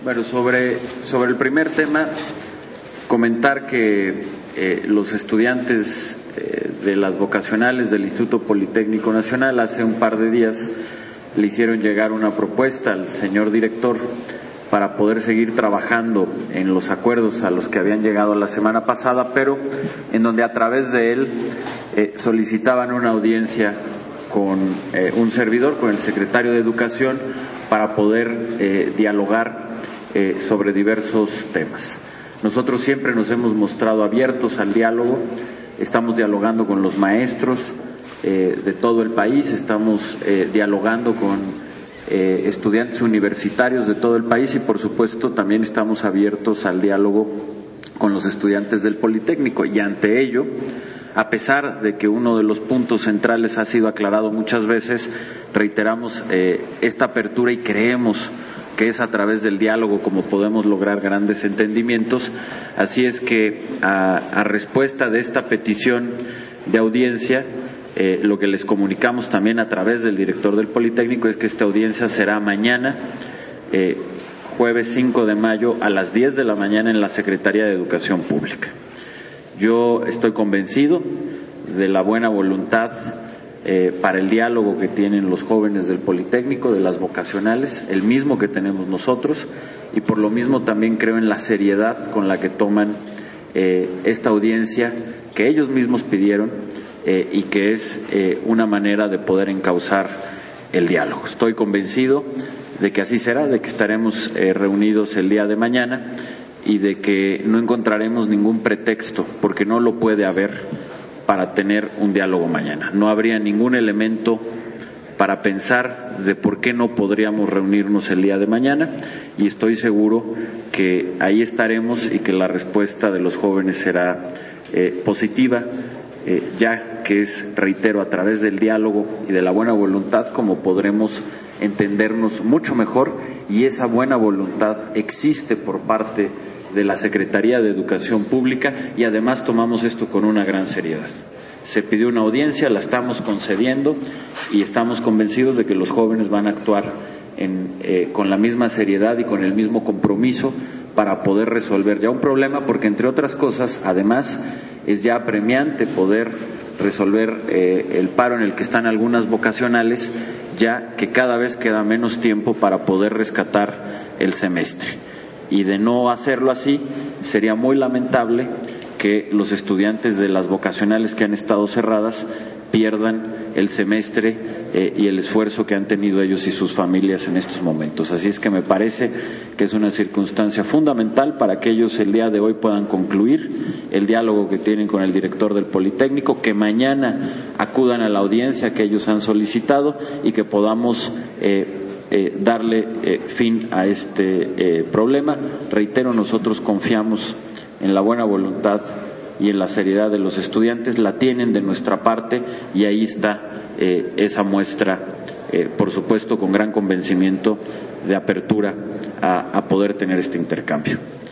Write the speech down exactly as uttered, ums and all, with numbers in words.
Bueno, sobre, sobre el primer tema, comentar que eh, los estudiantes eh, de las vocacionales del Instituto Politécnico Nacional hace un par de días le hicieron llegar una propuesta al señor director para poder seguir trabajando en los acuerdos a los que habían llegado la semana pasada, pero en donde a través de él eh, solicitaban una audiencia con eh, un servidor, con el secretario de Educación, para poder eh, dialogar eh, sobre diversos temas. Nosotros siempre nos hemos mostrado abiertos al diálogo, estamos dialogando con los maestros eh, de todo el país, estamos eh, dialogando con eh, estudiantes universitarios de todo el país y, por supuesto, también estamos abiertos al diálogo con los estudiantes del Politécnico. Y ante ello, a pesar de que uno de los puntos centrales ha sido aclarado muchas veces, reiteramos eh, esta apertura y creemos que es a través del diálogo como podemos lograr grandes entendimientos. Así es que a, a respuesta de esta petición de audiencia, eh, lo que les comunicamos también a través del director del Politécnico es que esta audiencia será mañana, eh, jueves cinco de mayo a las diez de la mañana en la Secretaría de Educación Pública. Yo estoy convencido de la buena voluntad eh, para el diálogo que tienen los jóvenes del Politécnico, de las vocacionales, el mismo que tenemos nosotros, y por lo mismo también creo en la seriedad con la que toman eh, esta audiencia que ellos mismos pidieron eh, y que es eh, una manera de poder encauzar el diálogo. Estoy convencido de que así será, de que estaremos eh, reunidos el día de mañana y de que no encontraremos ningún pretexto, porque no lo puede haber, para tener un diálogo mañana. No habría ningún elemento para pensar de por qué no podríamos reunirnos el día de mañana, y estoy seguro que ahí estaremos y que la respuesta de los jóvenes será eh, positiva, eh, ya que es, reitero, a través del diálogo y de la buena voluntad como podremos entendernos mucho mejor, y esa buena voluntad existe por parte de la Secretaría de Educación Pública, y además tomamos esto con una gran seriedad. Se pidió una audiencia, la estamos concediendo y estamos convencidos de que los jóvenes van a actuar en, eh, con la misma seriedad y con el mismo compromiso para poder resolver ya un problema, porque entre otras cosas, además, es ya apremiante poder resolver eh, el paro en el que están algunas vocacionales, ya que cada vez queda menos tiempo para poder rescatar el semestre. Y de no hacerlo así, sería muy lamentable que los estudiantes de las vocacionales que han estado cerradas pierdan el semestre eh, y el esfuerzo que han tenido ellos y sus familias en estos momentos. Así es que me parece que es una circunstancia fundamental para que ellos el día de hoy puedan concluir el diálogo que tienen con el director del Politécnico, que mañana acudan a la audiencia que ellos han solicitado y que podamos eh, Eh, darle eh, fin a este eh, problema. Reitero, nosotros confiamos en la buena voluntad y en la seriedad de los estudiantes, la tienen de nuestra parte, y ahí está eh, esa muestra, eh, por supuesto con gran convencimiento, de apertura a, a poder tener este intercambio.